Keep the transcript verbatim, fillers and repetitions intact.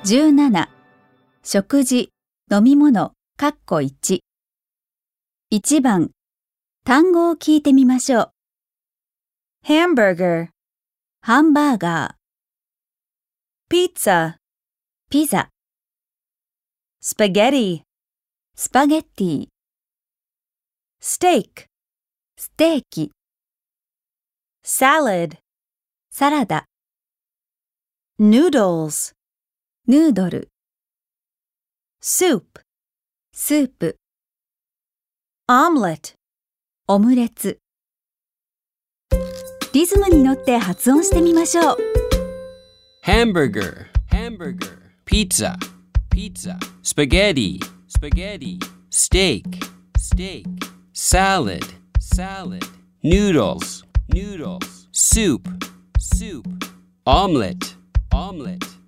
じゅうなな、食事、飲み物、かっこいち。いちばん、単語を聞いてみましょう。 hamburger, ハンバーガー、 pizza, ピザ、 spaghetti, スパゲッティ、 steak, ステーキ、 salad, サラダ、 noodles, ヌードル、 soup, スープ、 omelet. オムレツ。リズムに乗って発音してみましょう。 hamburger, hamburger, pizza, pizza, spaghetti, spaghetti, steak, steak, salad, salad, noodles, noodles, soup, soup, omelet, omelet.